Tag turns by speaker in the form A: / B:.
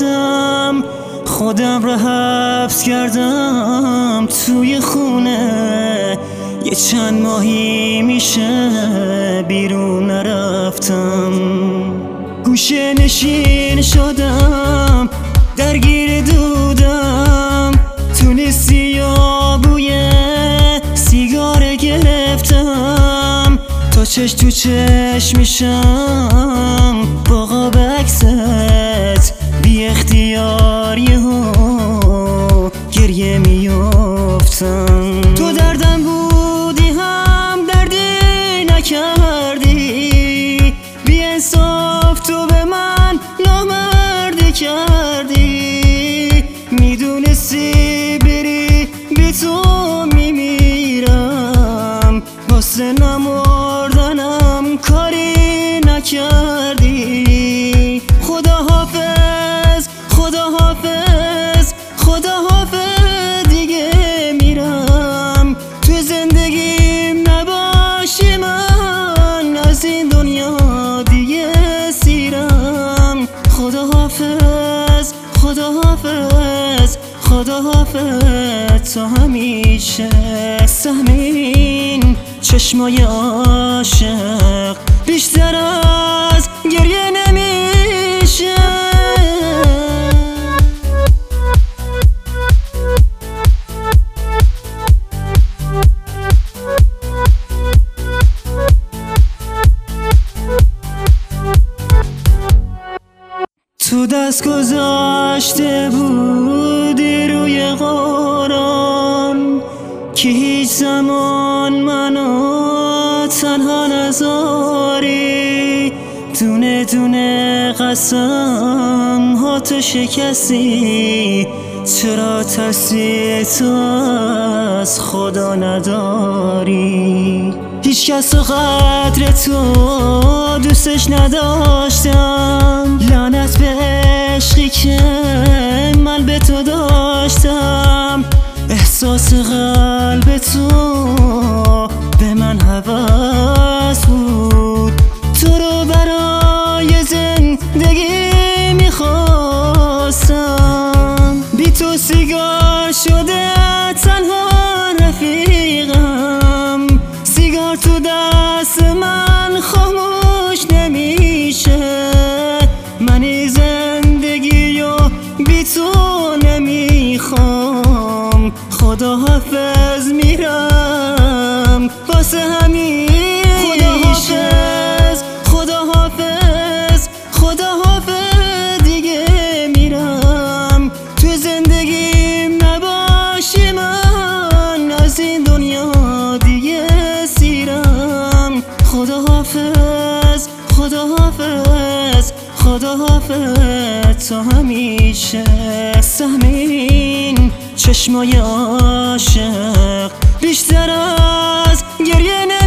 A: رفتم، خودم را حبس کردم توی خونه. یه چند ماهی میشه بیرون نرفتم، گوشه نشین شدم، درگیر دودم، تو لیستی یا بوی سیگار گرفتم، تا چش تو چش میشم با قاب عکست، بی اختیار یهو گریه میافتم. تو دردم بودی هم دردی نکردی، بی انصاف تو به من نامردی کردی، میدونستی بری بی تو میمیرم، واسه نمردنم کاری نکردی. خدا حافظ، خدا حافظ، خدا حافظ، دیگه میرم، تو زندگیم نباشی من، از این دنیا دیگه سیرم. خدا حافظ، خدا حافظ، خدا حافظ، تا همیشه. سهم این چشمای عاشق بیشتر از گریه نمیشه. تو دست گذاشته بودی روی قرآن که هیچ زمان منو تنها نذاری، دونه دونه قسم ها تو شکستی، چرا ترسی تو از خدا نداری؟ هیچ کس قدر تو دوستش نداشتم، لعنت به عشقی که من به تو داشتم، احساس قلب تو به من هوس بود، تو رو برای زندگی میخواستم، بی تو سیگار شده تنها رفیقم، سیگار تو دست من خاموش نمیشه، منی زندگی و بی تو نمیخوام. خدا حافظ میرم واسه همیشه. خدا حافظ، خدا حافظ، دیگه میرم، تو زندگیم نباشی من، از این دنیا دیگه سیرم. خدا حافظ، خدا حافظ، خدا حافظ، تا همیشه. سهم این چشمای عاشق بیشتر از گریه